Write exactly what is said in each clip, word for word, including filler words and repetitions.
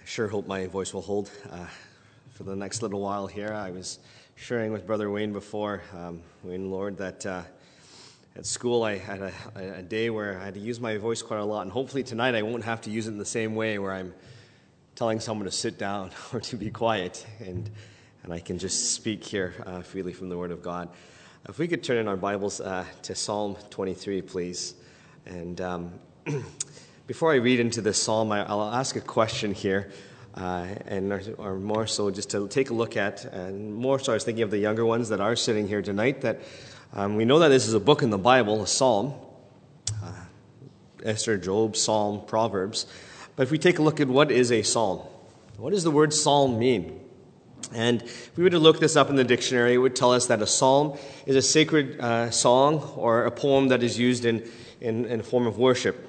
sure hope my voice will hold uh, for the next little while here. I was sharing with Brother Wayne before, um, Wayne Lord, that uh, at school I had a, a day where I had to use my voice quite a lot, and hopefully tonight I won't have to use it in the same way where I'm telling someone to sit down or to be quiet, and and I can just speak here uh, freely from the Word of God. If we could turn in our Bibles uh, to Psalm twenty-three, please. And um, before I read into this psalm, I, I'll ask a question here, uh, and or, or more so just to take a look at, and more so I was thinking of the younger ones that are sitting here tonight, that um, we know that this is a book in the Bible, a psalm, uh, Esther, Job, Psalm, Proverbs. But if we take a look at what is a psalm, what does the word psalm mean? And if we were to look this up in the dictionary, it would tell us that a psalm is a sacred uh, song or a poem that is used in, in, in a form of worship.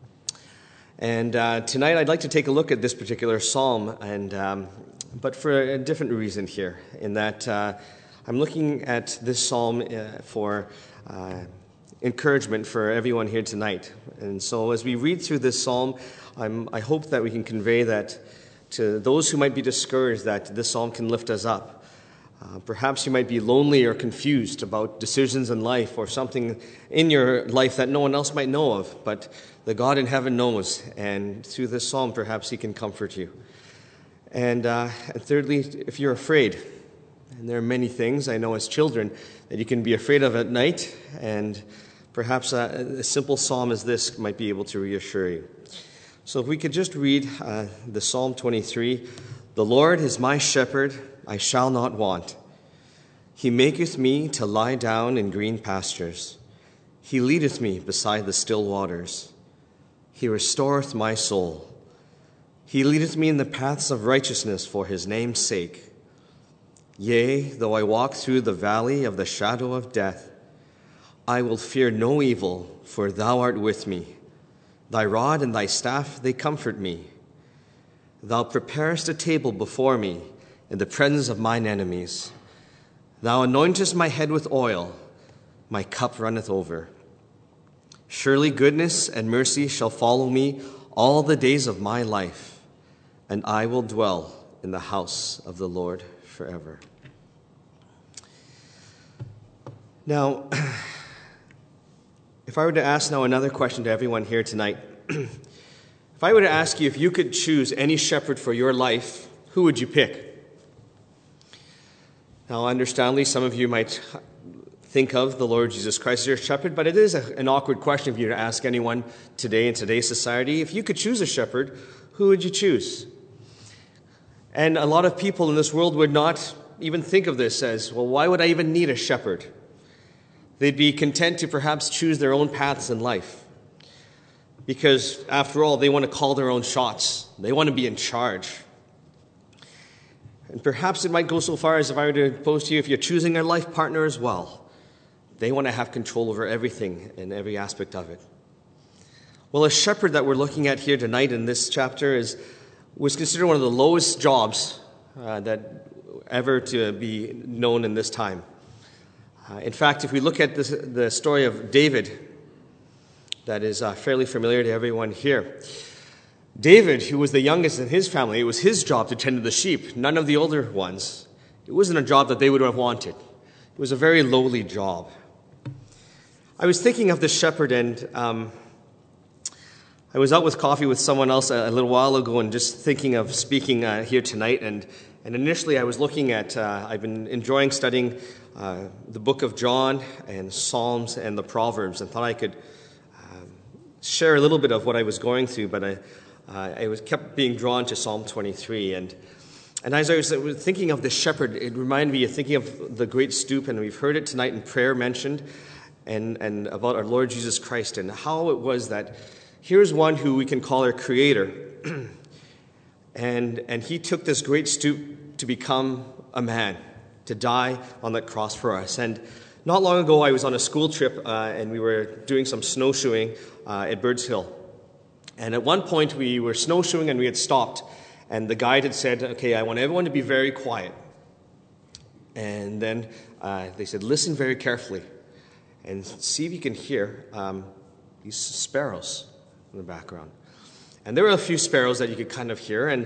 And uh, tonight I'd like to take a look at this particular psalm, and um, but for a different reason here, in that uh, I'm looking at this psalm uh, for uh, encouragement for everyone here tonight. And so as we read through this psalm, I'm, I hope that we can convey that to those who might be discouraged, that this psalm can lift us up. Uh, perhaps you might be lonely or confused about decisions in life or something in your life that no one else might know of, but the God in heaven knows, and through this psalm perhaps he can comfort you. And, uh, and thirdly, if you're afraid, and there are many things I know as children that you can be afraid of at night, and perhaps a, a simple psalm as this might be able to reassure you. So if we could just read uh, the Psalm twenty-three. The Lord is my shepherd, I shall not want. He maketh me to lie down in green pastures. He leadeth me beside the still waters. He restoreth my soul. He leadeth me in the paths of righteousness for his name's sake. Yea, though I walk through the valley of the shadow of death, I will fear no evil, for thou art with me. Thy rod and thy staff, they comfort me. Thou preparest a table before me in the presence of mine enemies. Thou anointest my head with oil, my cup runneth over. Surely goodness and mercy shall follow me all the days of my life, and I will dwell in the house of the Lord forever. Now, if I were to ask now another question to everyone here tonight, if I were to ask you if you could choose any shepherd for your life, who would you pick? Now, understandably, some of you might think of the Lord Jesus Christ as your shepherd, but it is a, an awkward question for you to ask anyone today in today's society. If you could choose a shepherd, who would you choose? And a lot of people in this world would not even think of this as, well, why would I even need a shepherd? They'd be content to perhaps choose their own paths in life. Because, after all, they want to call their own shots. They want to be in charge. And perhaps it might go so far as if I were to pose to you, if you're choosing a life partner as well, they want to have control over everything and every aspect of it. Well, a shepherd that we're looking at here tonight in this chapter is was considered one of the lowest jobs uh, that ever to be known in this time. Uh, in fact, if we look at this, the story of David, that is uh, fairly familiar to everyone here. David, who was the youngest in his family, it was his job to tend to the sheep, none of the older ones. It wasn't a job that they would have wanted. It was a very lowly job. I was thinking of this shepherd, and um, I was out with coffee with someone else a, a little while ago and just thinking of speaking uh, here tonight. And, and initially I was looking at, uh, I've been enjoying studying uh, the book of John and Psalms and the Proverbs, and thought I could um, share a little bit of what I was going through, but I, uh, I was kept being drawn to Psalm twenty-three. And And as I was thinking of the shepherd, it reminded me of thinking of the great stoop, and we've heard it tonight in prayer mentioned, and, and about our Lord Jesus Christ, and how it was that here's one who we can call our creator, and, and he took this great stoop to become a man, to die on that cross for us. And not long ago, I was on a school trip, uh, and we were doing some snowshoeing uh, at Birds Hill. And at one point, we were snowshoeing, and we had stopped. And the guide had said, okay, I want everyone to be very quiet. And then uh, they said, listen very carefully and see if you can hear um, these sparrows in the background. And there were a few sparrows that you could kind of hear. And,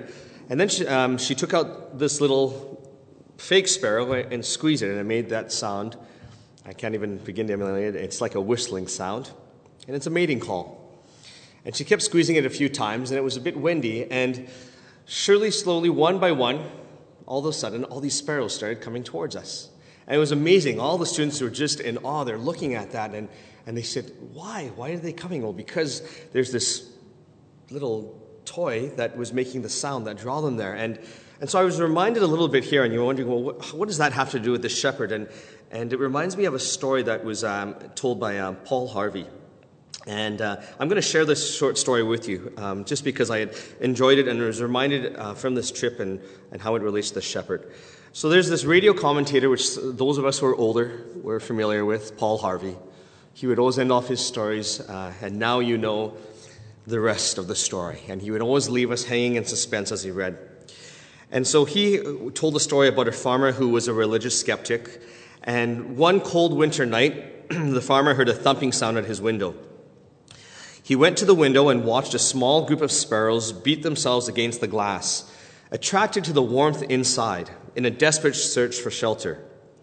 And then she, um, she took out this little fake sparrow and squeezed it, and it made that sound. I can't even begin to emulate it. It's like a whistling sound, and it's a mating call. And she kept squeezing it a few times, and it was a bit windy, and surely, slowly, one by one, all of a sudden, all these sparrows started coming towards us. And it was amazing. All the students were just in awe. They're looking at that, and, and they said, why? Why are they coming? Well, because there's this little toy that was making the sound that drew them there. And and so I was reminded a little bit here, and you're wondering, well, what, what does that have to do with the shepherd? And and it reminds me of a story that was um, told by um, Paul Harvey. And uh, I'm going to share this short story with you, um, just because I had enjoyed it and was reminded uh, from this trip and, and how it relates to the shepherd. So there's this radio commentator, which those of us who are older were familiar with, Paul Harvey. He would always end off his stories, uh, and now you know the rest of the story. And he would always leave us hanging in suspense as he read. And so he told a story about a farmer who was a religious skeptic. And one cold winter night, the farmer heard a thumping sound at his window. He went to the window and watched a small group of sparrows beat themselves against the glass, attracted to the warmth inside, in a desperate search for shelter.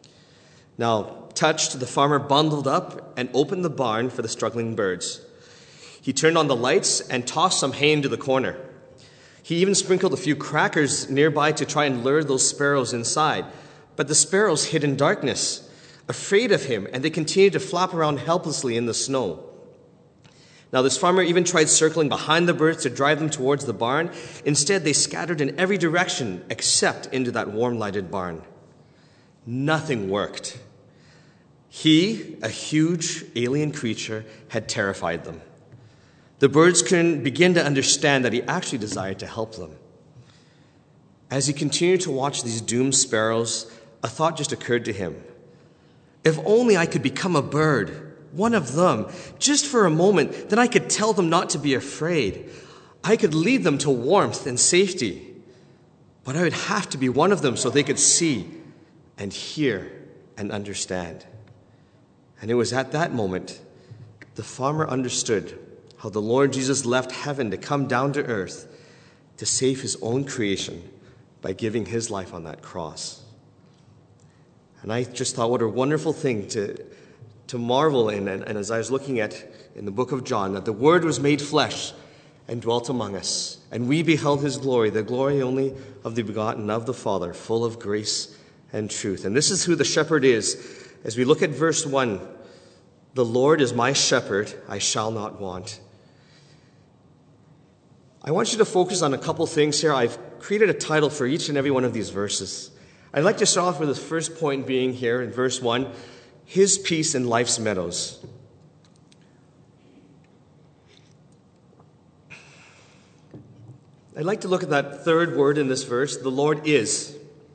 Now, touched, the farmer bundled up and opened the barn for the struggling birds. He turned on the lights and tossed some hay into the corner. He even sprinkled a few crackers nearby to try and lure those sparrows inside. But the sparrows hid in darkness, afraid of him, and they continued to flap around helplessly in the snow. Now, this farmer even tried circling behind the birds to drive them towards the barn. Instead, they scattered in every direction except into that warm-lighted barn. Nothing worked. He, a huge alien creature, had terrified them. The birds couldn't begin to understand that he actually desired to help them. As he continued to watch these doomed sparrows, a thought just occurred to him. If only I could become a bird, one of them, just for a moment, then I could tell them not to be afraid. I could lead them to warmth and safety. But I would have to be one of them so they could see and hear and understand. And it was at that moment the farmer understood how the Lord Jesus left heaven to come down to earth to save his own creation by giving his life on that cross. And I just thought, what a wonderful thing to to marvel in, and, and as I was looking at in the book of John, that the Word was made flesh and dwelt among us, and we beheld his glory, the glory only of the begotten of the Father, full of grace and truth. And this is who the shepherd is. As we look at verse one, the Lord is my shepherd, I shall not want. I want you to focus on a couple things here. I've created a title for each and every one of these verses. I'd like to start off with the first point being here in verse one, his peace in life's meadows. I'd like to look at that third word in this verse, the Lord is.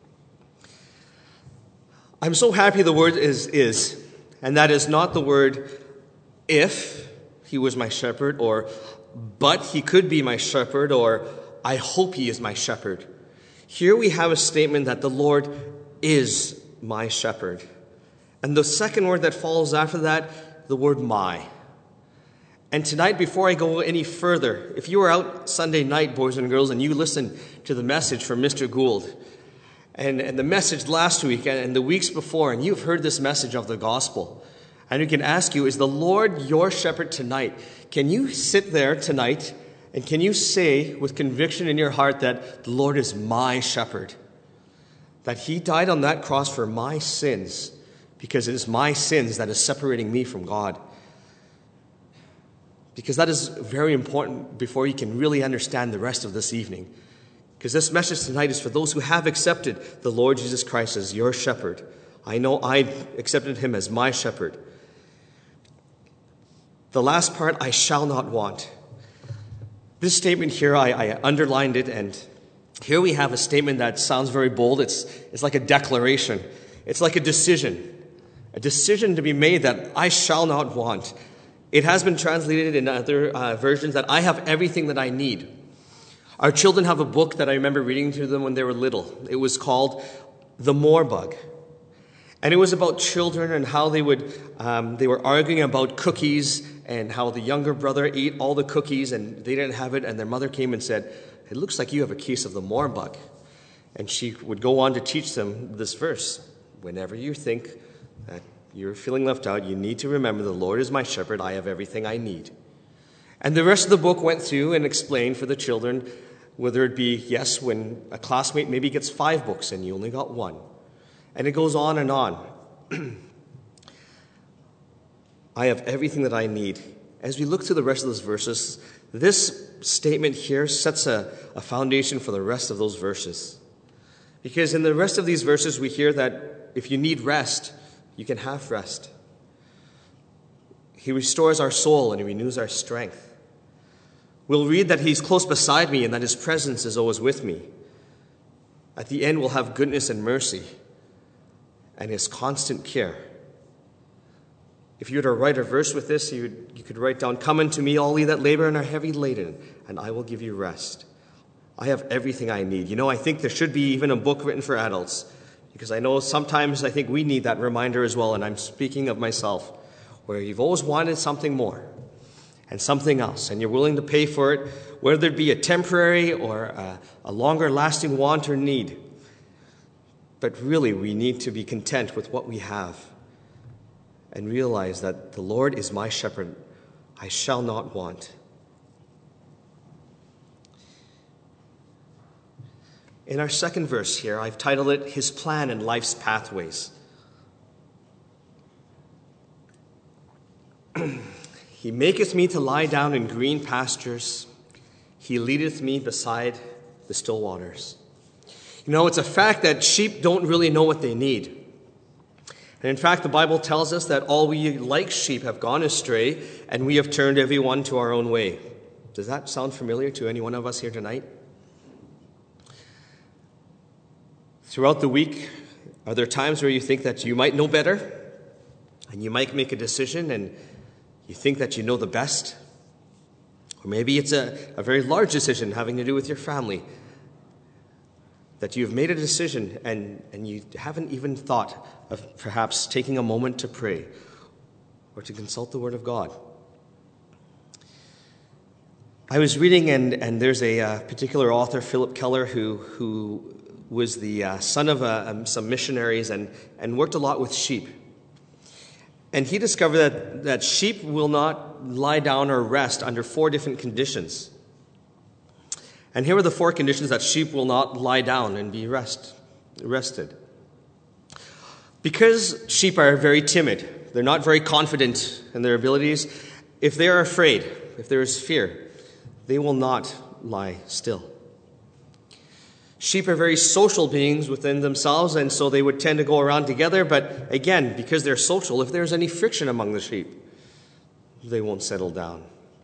I'm so happy the word is is, and that is not the word if he was my shepherd, or but he could be my shepherd, or I hope he is my shepherd. Here we have a statement that the Lord is my shepherd. And the second word that follows after that, the word my. And tonight, before I go any further, if you were out Sunday night, boys and girls, and you listened to the message from Mister Gould, and, and the message last week and, and the weeks before, and you've heard this message of the gospel, and we can ask you, is the Lord your shepherd tonight? Can you sit there tonight and can you say with conviction in your heart that the Lord is my shepherd? That he died on that cross for my sins, because it is my sins that is separating me from God. Because that is very important before you can really understand the rest of this evening. Because this message tonight is for those who have accepted the Lord Jesus Christ as your shepherd. I know I accepted him as my shepherd. The last part, I shall not want. This statement here, I, I underlined it, and here we have a statement that sounds very bold. It's, it's like a declaration. It's like a decision. A decision to be made that I shall not want. It has been translated in other uh, versions that I have everything that I need. Our children have a book that I remember reading to them when they were little. It was called The More Bug. And it was about children and how they would um, they were arguing about cookies and how the younger brother ate all the cookies and they didn't have it, and their mother came and said, it looks like you have a case of the Morbug. And she would go on to teach them this verse. Whenever you think that you're feeling left out, you need to remember the Lord is my shepherd. I have everything I need. And the rest of the book went through and explained for the children, whether it be, yes, when a classmate maybe gets five books and you only got one. And it goes on and on. I have everything that I need. As we look through the rest of those verses, this statement here sets a, a foundation for the rest of those verses. Because in the rest of these verses, we hear that if you need rest, you can have rest. He restores our soul and he renews our strength. We'll read that he's close beside me and that his presence is always with me. At the end, we'll have goodness and mercy and his constant care. If you were to write a verse with this, you, would, you could write down, "Come unto me, all ye that labor and are heavy laden, and I will give you rest." I have everything I need. You know, I think there should be even a book written for adults, because I know sometimes I think we need that reminder as well, and I'm speaking of myself, where you've always wanted something more and something else, and you're willing to pay for it, whether it be a temporary or a, a longer-lasting want or need. But really, we need to be content with what we have and realize that the Lord is my shepherd. I shall not want. In our second verse here, I've titled it, His Plan in Life's Pathways. He maketh me to lie down in green pastures. He leadeth me beside the still waters. You know, it's a fact that sheep don't really know what they need. And in fact, the Bible tells us that all we like sheep have gone astray, and we have turned every one to our own way. Does that sound familiar to any one of us here tonight? Throughout the week, are there times where you think that you might know better, and you might make a decision, and you think that you know the best? Or maybe it's a, a very large decision having to do with your family, that you've made a decision and, and you haven't even thought of perhaps taking a moment to pray or to consult the Word of God. I was reading, and, and there's a uh, particular author, Philip Keller, who, who was the uh, son of uh, um, some missionaries and, and worked a lot with sheep. And he discovered that, that sheep will not lie down or rest under four different conditions. And here are the four conditions that sheep will not lie down and be rest, rested. Because sheep are very timid, they're not very confident in their abilities. If they are afraid, if there is fear, they will not lie still. Sheep are very social beings within themselves, and so they would tend to go around together. But again, because they're social, if there's any friction among the sheep, they won't settle down.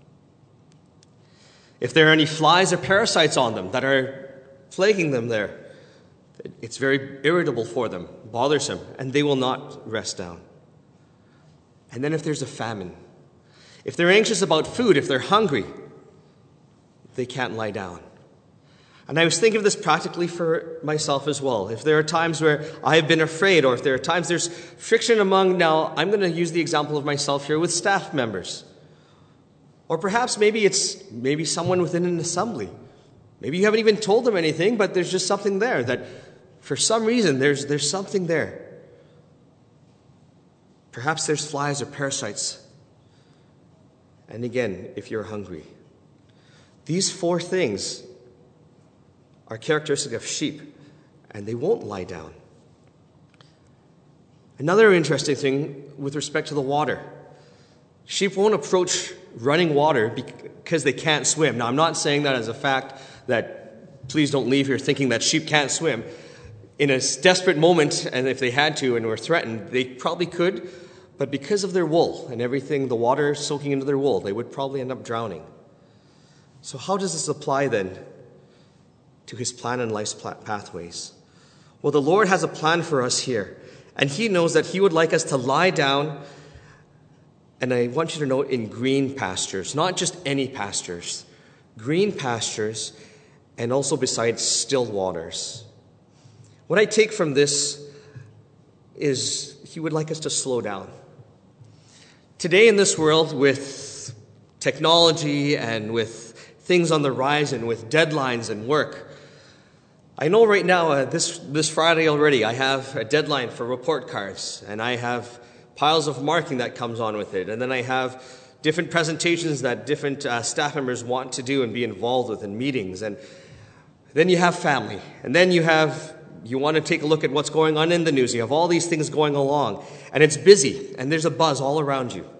If there are any flies or parasites on them that are plaguing them there, it's very irritable for them, bothersome, and they will not rest down. And then if there's a famine, if they're anxious about food, if they're hungry, they can't lie down. And I was thinking of this practically for myself as well. If there are times where I've been afraid, or if there are times there's friction among, now I'm going to use the example of myself here with staff members. Or perhaps maybe it's maybe someone within an assembly. Maybe you haven't even told them anything, but there's just something there that for some reason there's there's something there. Perhaps there's flies or parasites. And again, if you're hungry. These four things are characteristic of sheep, and they won't lie down. Another interesting thing with respect to the water. Sheep won't approach running water because they can't swim. Now, I'm not saying that as a fact that please don't leave here thinking that sheep can't swim. In a desperate moment, and if they had to and were threatened, they probably could, but because of their wool and everything, the water soaking into their wool, they would probably end up drowning. So how does this apply then to his plan in life's pathways? Well, the Lord has a plan for us here, and he knows that he would like us to lie down, and I want you to know, in green pastures, not just any pastures, green pastures, and also beside still waters. What I take from this is he would like us to slow down. Today in this world, with technology and with things on the horizon, with deadlines and work. I know right now, uh, this, this Friday already, I have a deadline for report cards, and I have piles of marking that comes on with it, and then I have different presentations that different uh, staff members want to do and be involved with in meetings, and then you have family, and then you have, you want to take a look at what's going on in the news. You have all these things going along, and it's busy, and there's a buzz all around you.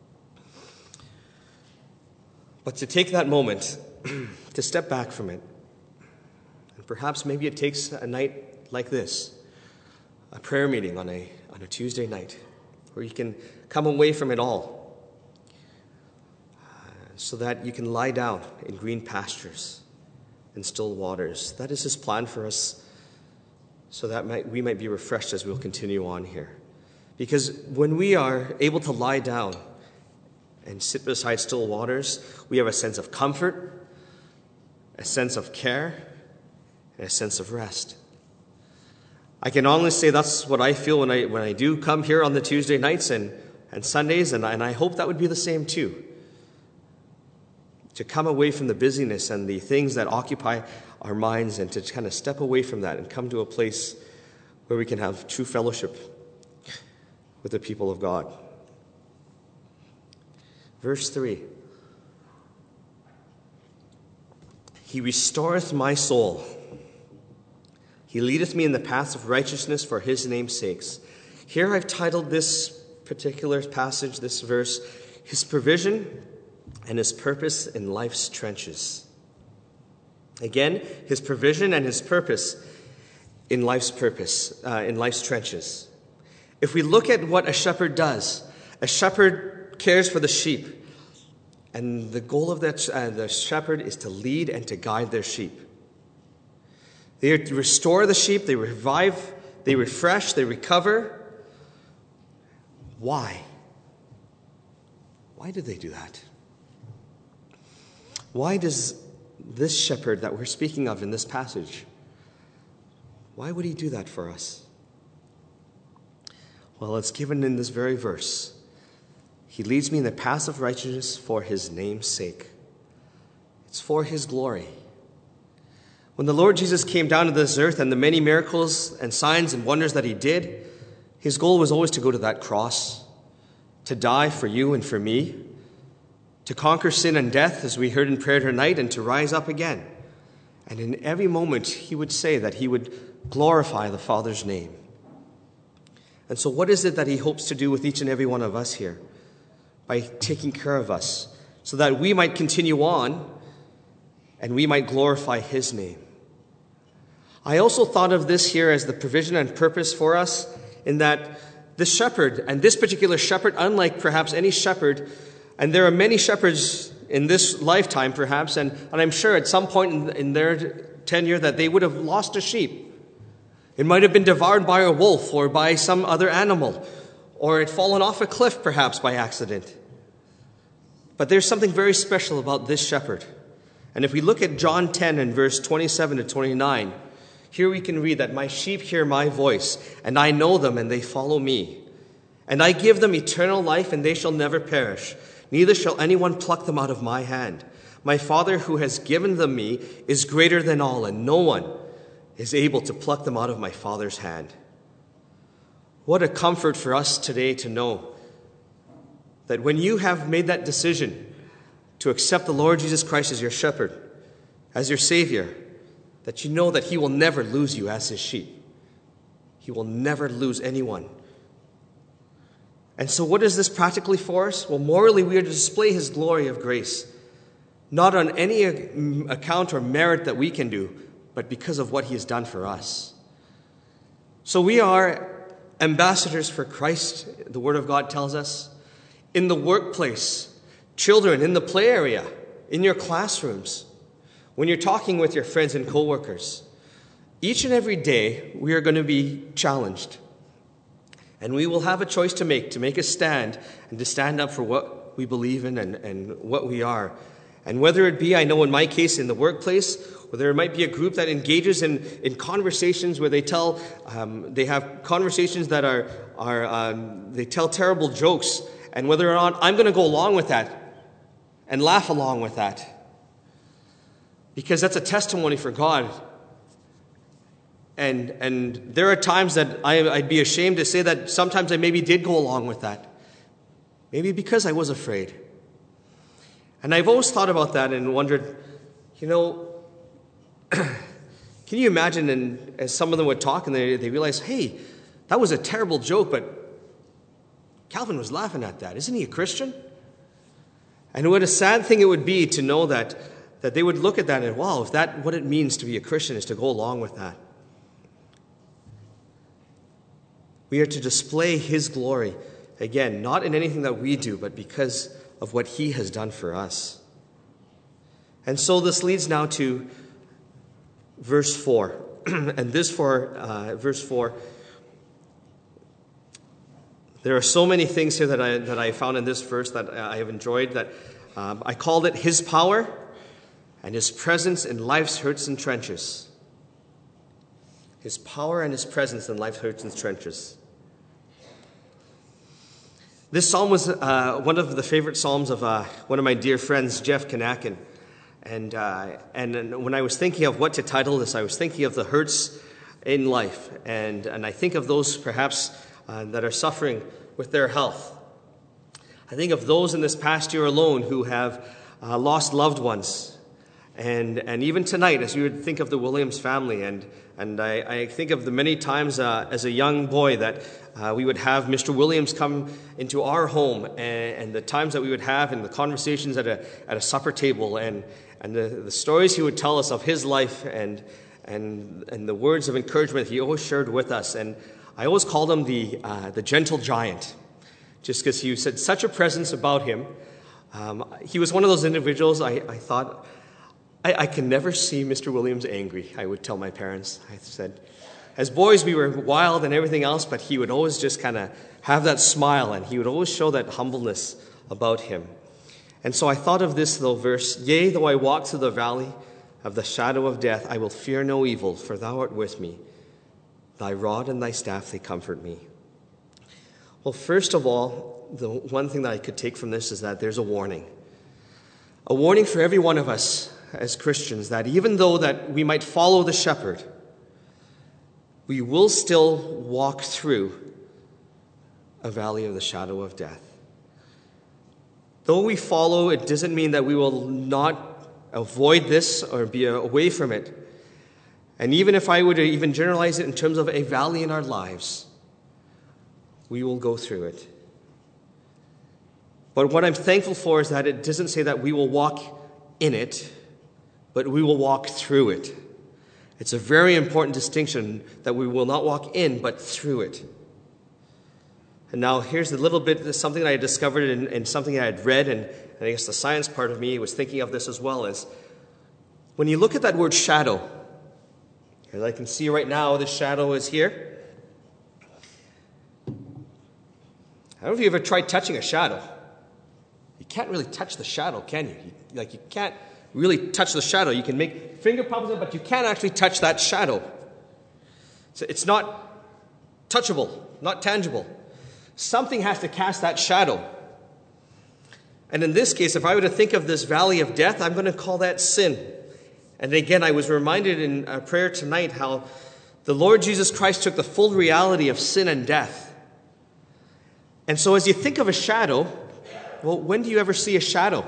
But to take that moment, to step back from it, and perhaps maybe it takes a night like this, a prayer meeting on a, on a Tuesday night, where you can come away from it all, uh, so that you can lie down in green pastures and still waters. That is his plan for us, so that might, we might be refreshed as we'll continue on here. Because when we are able to lie down and sit beside still waters, we have a sense of comfort, a sense of care, and a sense of rest. I can honestly say that's what I feel when I when I do come here on the Tuesday nights and, and Sundays, and, and I hope that would be the same too. To come away from the busyness and the things that occupy our minds, and to kind of step away from that and come to a place where we can have true fellowship with the people of God. Verse three. He restoreth my soul. He leadeth me in the paths of righteousness for his name's sakes. Here I've titled this particular passage, this verse, His Provision and His Purpose in Life's Trenches. Again, His provision and His purpose in life's purpose, uh, in life's trenches. If we look at what a shepherd does, a shepherd cares for the sheep. And the goal of that, uh, the shepherd is to lead and to guide their sheep. They restore the sheep, they revive, they refresh, they recover. Why? Why do they do that? Why does this shepherd that we're speaking of in this passage, why would he do that for us? Well, it's given in this very verse. He leads me in the paths of righteousness for his name's sake. It's for his glory. When the Lord Jesus came down to this earth and the many miracles and signs and wonders that he did, his goal was always to go to that cross, to die for you and for me, to conquer sin and death, as we heard in prayer tonight, and to rise up again. And in every moment, he would say that he would glorify the Father's name. And so what is it that he hopes to do with each and every one of us here? By taking care of us, so that we might continue on and we might glorify his name. I also thought of this here as the provision and purpose for us, in that the shepherd, and this particular shepherd, unlike perhaps any shepherd, and there are many shepherds in this lifetime perhaps, and, and I'm sure at some point in, in their tenure that they would have lost a sheep. It might have been devoured by a wolf or by some other animal, or it fallen off a cliff perhaps by accident. But there's something very special about this shepherd. And if we look at John ten and verse twenty-seven to twenty-nine, here we can read that my sheep hear my voice, and I know them, and they follow me. And I give them eternal life, and they shall never perish. Neither shall anyone pluck them out of my hand. My Father who has given them me is greater than all, and no one is able to pluck them out of my Father's hand. What a comfort for us today to know that when you have made that decision to accept the Lord Jesus Christ as your shepherd, as your Savior, that you know that he will never lose you as his sheep. He will never lose anyone. And so what is this practically for us? Well, morally, we are to display his glory of grace, not on any account or merit that we can do, but because of what he has done for us. So we are ambassadors for Christ, the Word of God tells us, in the workplace, children, in the play area, in your classrooms, when you're talking with your friends and co-workers. Each and every day, we are going to be challenged. And we will have a choice to make, to make a stand, and to stand up for what we believe in and, and what we are. And whether it be, I know in my case, in the workplace, or there might be a group that engages in, in conversations where they tell, um, they have conversations that are, are um, they tell terrible jokes, and whether or not I'm going to go along with that and laugh along with that. because that's a testimony for God. And and there are times that I, I'd be ashamed to say that sometimes I maybe did go along with that. Maybe because I was afraid. And I've always thought about that and wondered, you know, can you imagine, and as some of them would talk and they, they realize, hey, that was a terrible joke, but Calvin was laughing at that. Isn't he a Christian? And what a sad thing it would be to know that, that they would look at that and, wow, if that what it means to be a Christian is to go along with that. We are to display his glory, again, not in anything that we do, but because of what he has done for us. And so this leads now to verse four. And this for uh, verse four, there are so many things here that I that I found in this verse that I have enjoyed. That um, I called it his power and his presence in life's hurts and trenches. His power and his presence in life's hurts and trenches. This psalm was uh, one of the favorite psalms of uh, one of my dear friends, Jeff Kanakin. And, uh, and when I was thinking of what to title this, I was thinking of the hurts in life. And, and I think of those perhaps uh, that are suffering with their health. I think of those in this past year alone who have uh, lost loved ones. And, and even tonight, as you would think of the Williams family, and, and I, I think of the many times uh, as a young boy that uh, we would have Mister Williams come into our home, and, and the times that we would have and the conversations at a, at a supper table, and, and the, the stories he would tell us of his life, and, and, and the words of encouragement he always shared with us. And I always called him the, uh, the gentle giant, just because he said such a presence about him. Um, he was one of those individuals I, I thought, I, I can never see Mister Williams angry, I would tell my parents. I said, as boys we were wild and everything else, but he would always just kind of have that smile, and he would always show that humbleness about him. And so I thought of this little verse, yea, though I walk through the valley of the shadow of death, I will fear no evil, for thou art with me. Thy rod and thy staff, they comfort me. Well, first of all, the one thing that I could take from this is that there's a warning. A warning for every one of us as Christians, that even though that we might follow the shepherd, we will still walk through a valley of the shadow of death. Though we follow, it doesn't mean that we will not avoid this or be away from it. And even if I were to even generalize it in terms of a valley in our lives, we will go through it. But what I'm thankful for is that it doesn't say that we will walk in it, but we will walk through it. It's a very important distinction that we will not walk in, but through it. And now here's a little bit, something that I discovered in, in something I had read, and, and I guess the science part of me was thinking of this as well, is when you look at that word shadow, as I can see right now, the shadow is here. I don't know if you ever tried touching a shadow. You can't really touch the shadow, can you? you like you can't really touch the shadow. You can make finger pumps, but you can't actually touch that shadow. So it's not touchable, not tangible. Something has to cast that shadow. And in this case, if I were to think of this valley of death, I'm going to call that sin. And again, I was reminded in a prayer tonight how the Lord Jesus Christ took the full reality of sin and death. And so as you think of a shadow, well, when do you ever see a shadow?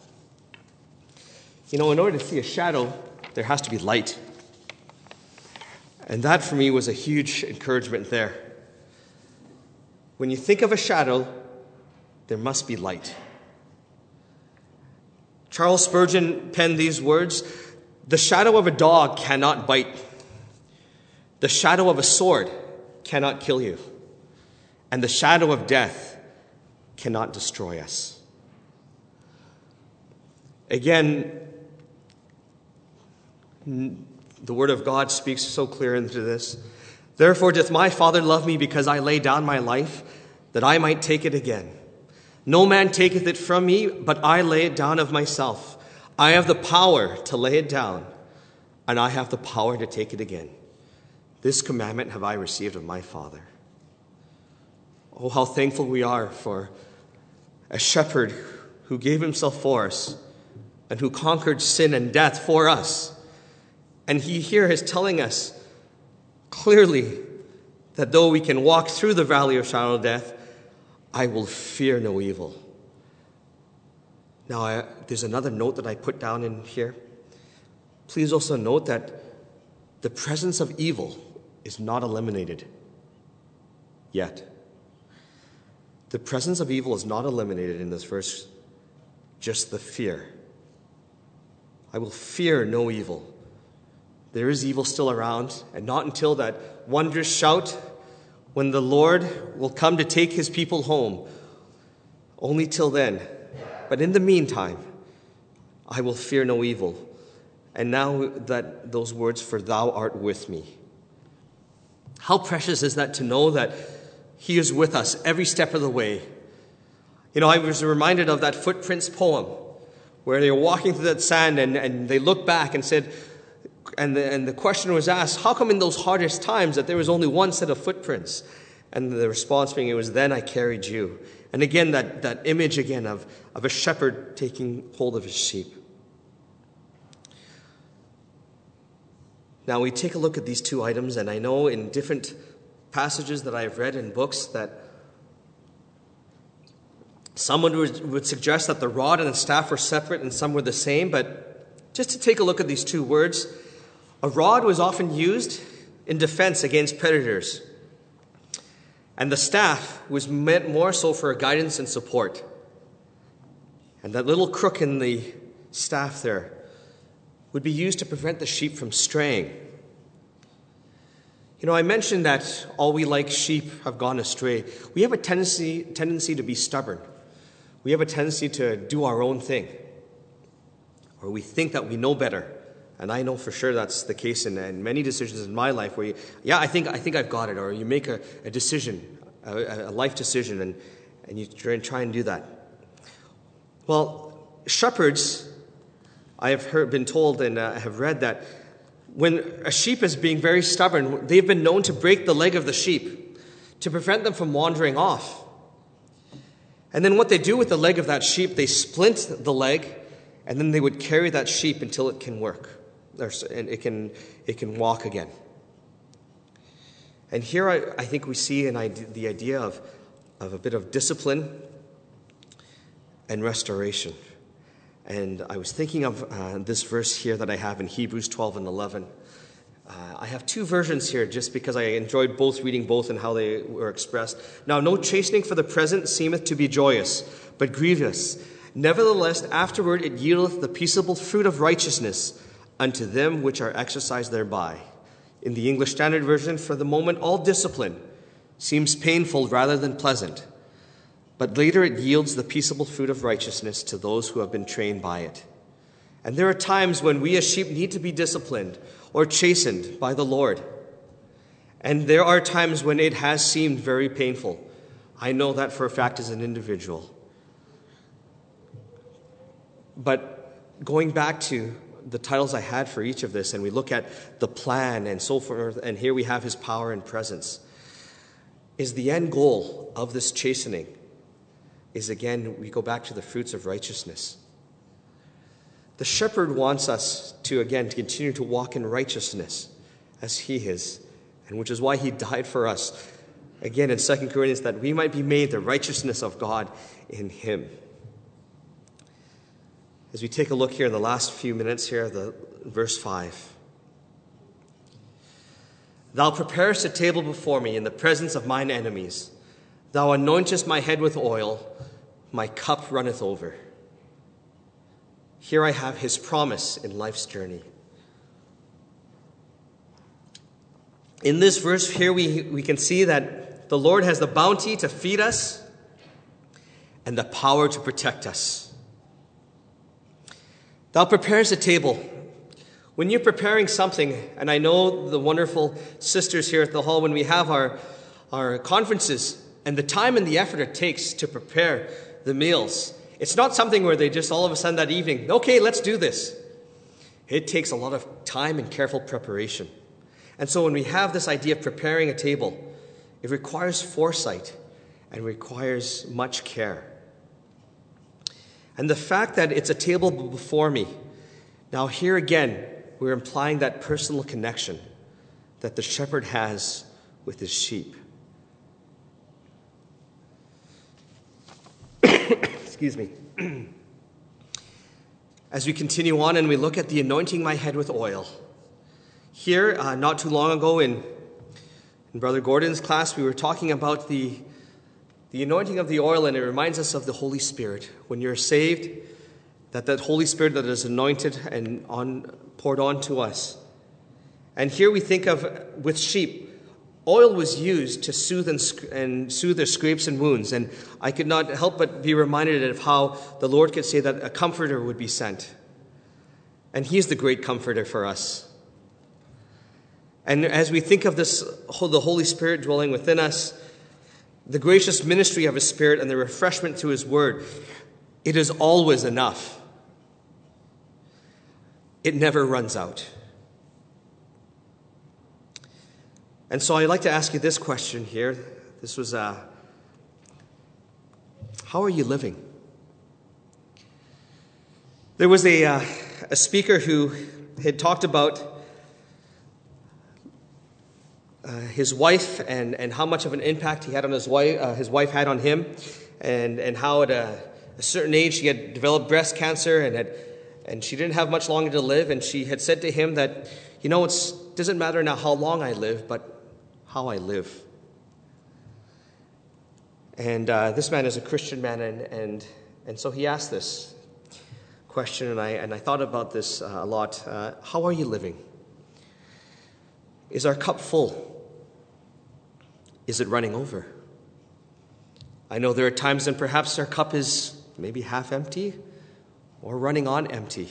You know, in order to see a shadow, there has to be light. And that for me was a huge encouragement there. When you think of a shadow, there must be light. Charles Spurgeon penned these words, "The shadow of a dog cannot bite. The shadow of a sword cannot kill you. And the shadow of death cannot destroy us." Again, the word of God speaks so clear into this. "Therefore doth my Father love me, because I lay down my life, that I might take it again. No man taketh it from me, but I lay it down of myself. I have the power to lay it down, and I have the power to take it again. This commandment have I received of my Father." Oh, how thankful we are for a shepherd who gave himself for us and who conquered sin and death for us. And he here is telling us clearly that though we can walk through the valley of shadow of death, I will fear no evil. Now, I, there's another note that I put down in here. Please also note that the presence of evil is not eliminated yet. The presence of evil is not eliminated in this verse, just the fear. I will fear no evil. There is evil still around, and not until that wondrous shout when the Lord will come to take his people home. Only till then. But in the meantime, I will fear no evil. And now that those words, for thou art with me. How precious is that to know that he is with us every step of the way. You know, I was reminded of that Footprints poem where they were walking through that sand and, and they looked back and said, and the, and the question was asked, how come in those hardest times that there was only one set of footprints? And the response being, it was then I carried you. And again, that, that image again of, of a shepherd taking hold of his sheep. Now we take a look at these two items, and I know in different passages that I've read in books that someone would, would suggest that the rod and the staff were separate and some were the same, but just to take a look at these two words, a rod was often used in defense against predators, and the staff was meant more so for guidance and support. And that little crook in the staff there would be used to prevent the sheep from straying. You know, I mentioned that all we like sheep have gone astray. We have a tendency, tendency to be stubborn. We have a tendency to do our own thing. Or we think that we know better. And I know for sure that's the case in, in many decisions in my life where, you, yeah, I think I think I've got it. Or you make a, a decision, a, a life decision, and, and you try and, try and do that. Well, shepherds, I have heard, been told and uh, have read that when a sheep is being very stubborn, they've been known to break the leg of the sheep to prevent them from wandering off. And then what they do with the leg of that sheep, they splint the leg, and then they would carry that sheep until it can work, or and it can it can walk again. And here I, I think we see an idea, the idea of, of a bit of discipline and restoration. And I was thinking of uh, this verse here that I have in Hebrews twelve and eleven. Uh, I have two versions here just because I enjoyed both reading both and how they were expressed. Now, no chastening for the present seemeth to be joyous, but grievous. Nevertheless, afterward it yieldeth the peaceable fruit of righteousness unto them which are exercised thereby. In the English Standard Version, for the moment all discipline seems painful rather than pleasant, but later it yields the peaceable fruit of righteousness to those who have been trained by it. And there are times when we as sheep need to be disciplined or chastened by the Lord. And there are times when it has seemed very painful. I know that for a fact as an individual. But going back to the titles I had for each of this, and we look at the plan and so forth, and here we have his power and presence, is the end goal of this chastening is, again, we go back to the fruits of righteousness. The shepherd wants us to, again, to continue to walk in righteousness as he is, and which is why he died for us, again, in Second Corinthians, that we might be made the righteousness of God in him. As we take a look here in the last few minutes here, the verse five. Thou preparest a table before me in the presence of mine enemies. Thou anointest my head with oil, my cup runneth over. Here I have his promise in life's journey. In this verse here, we, we can see that the Lord has the bounty to feed us and the power to protect us. Thou preparest a table. When you're preparing something, and I know the wonderful sisters here at the hall, when we have our, our conferences, and the time and the effort it takes to prepare the meals, it's not something where they just all of a sudden that evening, okay, let's do this. It takes a lot of time and careful preparation. And so when we have this idea of preparing a table, it requires foresight and requires much care. And the fact that it's a table before me, now here again, we're implying that personal connection that the shepherd has with his sheep. Excuse me. As we continue on and we look at the anointing my head with oil. Here, uh, not too long ago in, in Brother Gordon's class, we were talking about the, the anointing of the oil, and it reminds us of the Holy Spirit. When you're saved, that that Holy Spirit that is anointed and on, poured onto us. And here we think of, with sheep, oil was used to soothe and, and soothe their scrapes and wounds. And I could not help but be reminded of how the Lord could say that a comforter would be sent. And he is the great comforter for us. And as we think of this, the Holy Spirit dwelling within us, the gracious ministry of his Spirit and the refreshment through his word, it is always enough. It never runs out. And so I'd like to ask you this question here. This was, uh, how are you living? There was a, uh, a speaker who had talked about uh, his wife and, and how much of an impact he had on his wife, uh, his wife had on him, and, and how at a, a certain age she had developed breast cancer and had and she didn't have much longer to live, and she had said to him that, you know, it doesn't matter now how long I live, but how I live. And uh, this man is a Christian man, and, and and so he asked this question, and I and I thought about this uh, a lot. Uh, how are you living? Is our cup full? Is it running over? I know there are times when perhaps our cup is maybe half empty or running on empty.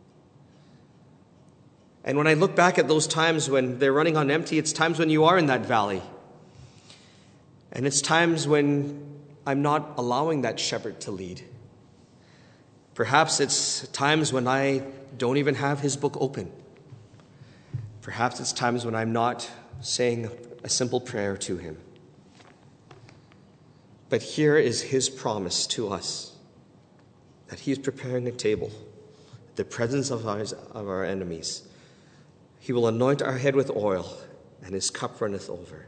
And when I look back at those times when they're running on empty, it's times when you are in that valley. And it's times when I'm not allowing that shepherd to lead. Perhaps it's times when I don't even have his book open. Perhaps it's times when I'm not saying a simple prayer to him. But here is his promise to us, that he is preparing a table, the presence of our, of our enemies. He will anoint our head with oil, and his cup runneth over.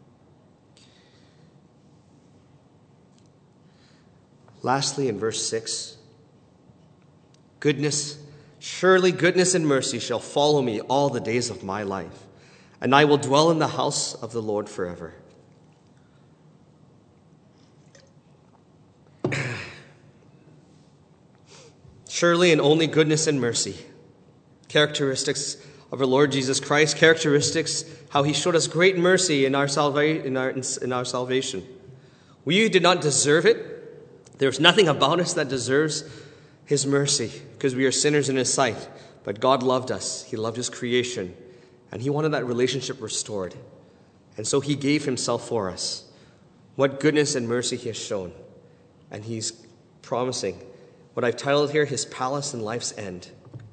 Lastly, in verse six, goodness, surely goodness and mercy shall follow me all the days of my life, and I will dwell in the house of the Lord forever. Surely and only goodness and mercy, characteristics of our Lord Jesus Christ, characteristics how he showed us great mercy in our, salva- in our, in our salvation. We did not deserve it. There's nothing about us that deserves his mercy because we are sinners in his sight. But God loved us. He loved his creation, and he wanted that relationship restored. And so he gave himself for us. What goodness and mercy he has shown. And he's promising what I've titled here, his palace and life's end.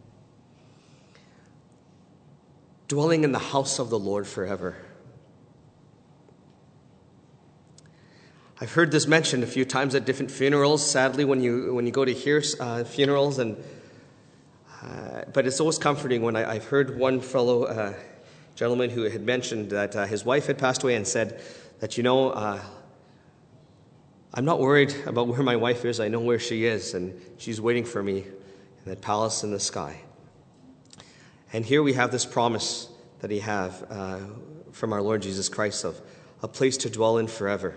Dwelling in the house of the Lord forever. I've heard this mentioned a few times at different funerals. Sadly, when you when you go to hear uh, funerals, and uh, but it's always comforting when I, I've heard one fellow uh, gentleman who had mentioned that uh, his wife had passed away and said that, you know, uh, I'm not worried about where my wife is. I know where she is, and she's waiting for me in that palace in the sky. And here we have this promise that he have uh, from our Lord Jesus Christ of a place to dwell in forever.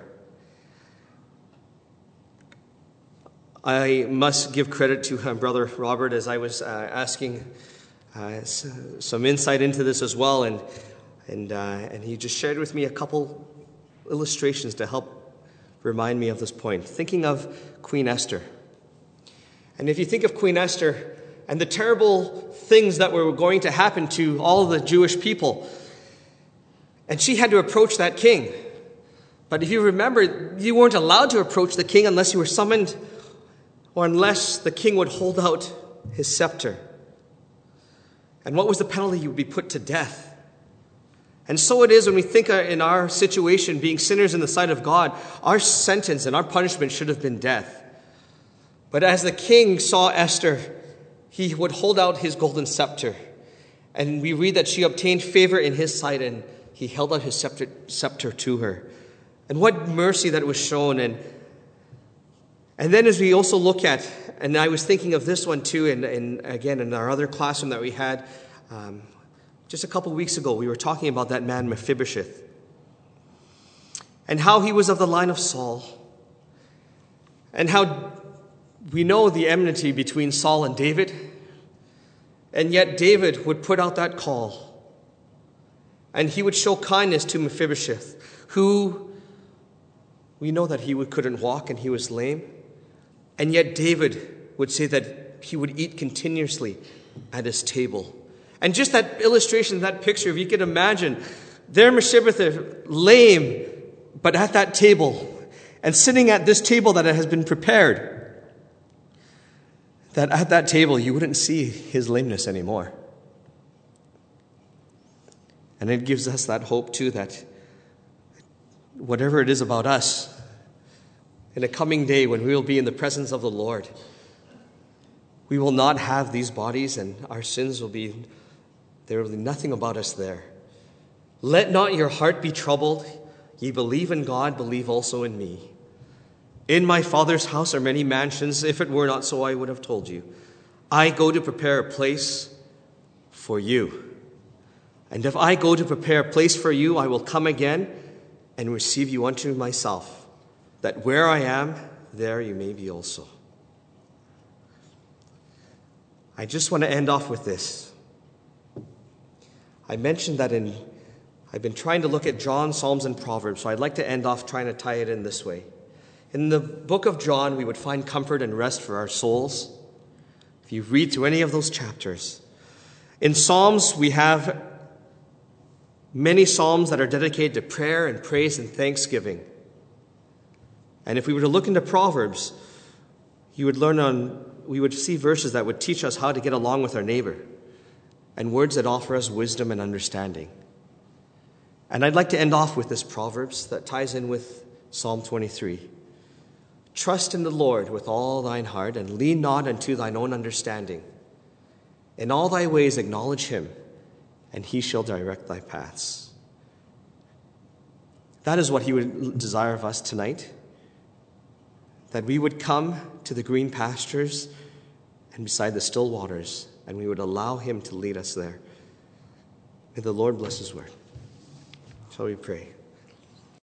I must give credit to uh, Brother Robert as I was uh, asking uh, some insight into this as well, and and uh, and he just shared with me a couple illustrations to help remind me of this point. Thinking of Queen Esther. And if you think of Queen Esther and the terrible things that were going to happen to all the Jewish people, and she had to approach that king. But if you remember, you weren't allowed to approach the king unless you were summoned or unless the king would hold out his scepter. And what was the penalty? You would be put to death. And so it is when we think in our situation, being sinners in the sight of God, our sentence and our punishment should have been death. But as the king saw Esther, he would hold out his golden scepter. And we read that she obtained favor in his sight, and he held out his scepter, scepter to her. And what mercy that was shown. And, and then as we also look at, and I was thinking of this one too, and, and again in our other classroom that we had um, just a couple weeks ago, we were talking about that man Mephibosheth. And how he was of the line of Saul. And how we know the enmity between Saul and David. And yet David would put out that call. And he would show kindness to Mephibosheth, who we know that he would, couldn't walk and he was lame. And yet David would say that he would eat continuously at his table. And just that illustration, that picture, if you could imagine, there Mephibosheth, lame, but at that table, and sitting at this table that has been prepared, that at that table you wouldn't see his lameness anymore. And it gives us that hope too, that whatever it is about us, in a coming day when we will be in the presence of the Lord, we will not have these bodies, and our sins will be, there will be nothing about us there. Let not your heart be troubled. Ye believe in God, believe also in me. In my Father's house are many mansions. If it were not so, I would have told you. I go to prepare a place for you. And if I go to prepare a place for you, I will come again and receive you unto myself, that where I am, there you may be also. I just want to end off with this. I mentioned that in, I've been trying to look at John, Psalms, and Proverbs, so I'd like to end off trying to tie it in this way. In the book of John, we would find comfort and rest for our souls. If you read through any of those chapters. In Psalms, we have many psalms that are dedicated to prayer and praise and thanksgiving. And if we were to look into Proverbs, you would learn on, we would see verses that would teach us how to get along with our neighbor, and words that offer us wisdom and understanding. And I'd like to end off with this Proverbs that ties in with Psalm twenty-three. Trust in the Lord with all thine heart, and lean not unto thine own understanding. In all thy ways acknowledge him, and he shall direct thy paths. That is what he would desire of us tonight, that we would come to the green pastures and beside the still waters, and we would allow him to lead us there. May the Lord bless his word. Shall we pray?